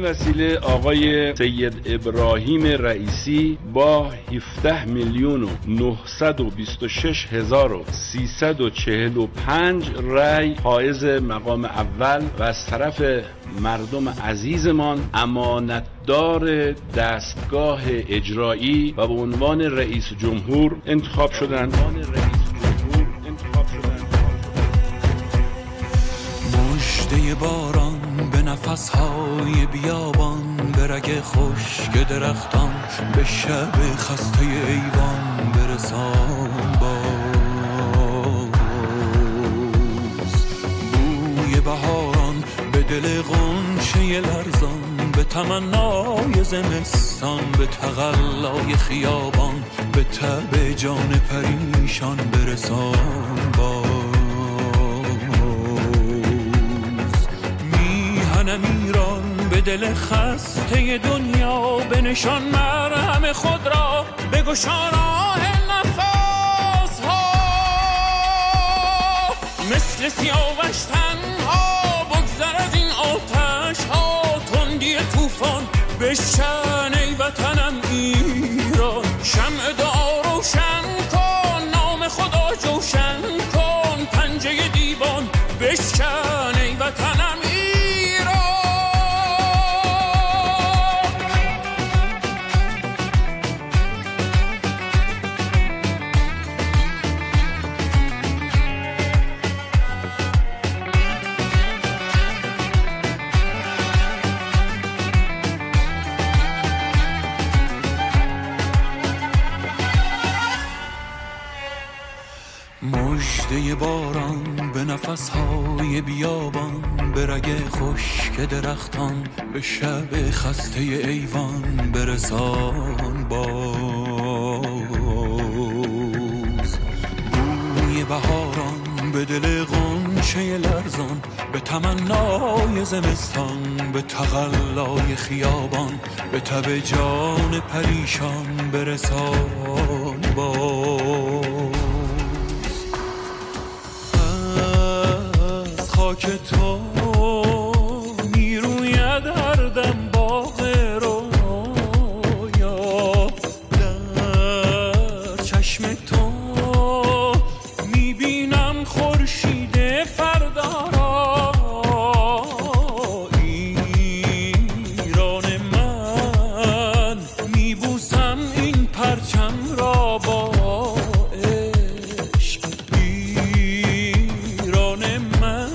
این وسیله آقای سید ابراهیم رئیسی با 17,926,345 رأی حائز مقام اول و از طرف مردم عزیزمان امانتدار دستگاه اجرایی و به عنوان رئیس جمهور انتخاب شدند. مژده باران به نفسهای بیابان، به رگ خشک درختان، به شب خسته ایوان برسان باز. بوی بهاران به دل غنچه لرزان، به تمنای زمستان، به تقلای خیابان، به تب جان پریشان برسان باز. ایران به دل خسته دنیا، به نشان مرهم خود را بگشا راه نفس ها. مثل سیاوش تنها بگذر از این آتش ها، تندی طوفان بشکن ای وطنم ایران. شمع دعا روشن کن، نام خدا جوشن کن، پنجه دیوان بشکن ای وطنم ایران. مژده باران به نفسهای بیابان، به رگ خشک درختان، به شب خسته ایوان برسان باز. بوی بهاران به دل غنچه لرزان، به تمنای زمستان، به تقلای خیابان، به تب جان پریشان برسان باز. خاک تو میروید هر دم باغ رویا، در چشم تو میبینم خورشید فردا را. ایران من میبوسم این پرچم را با عشق. ایران من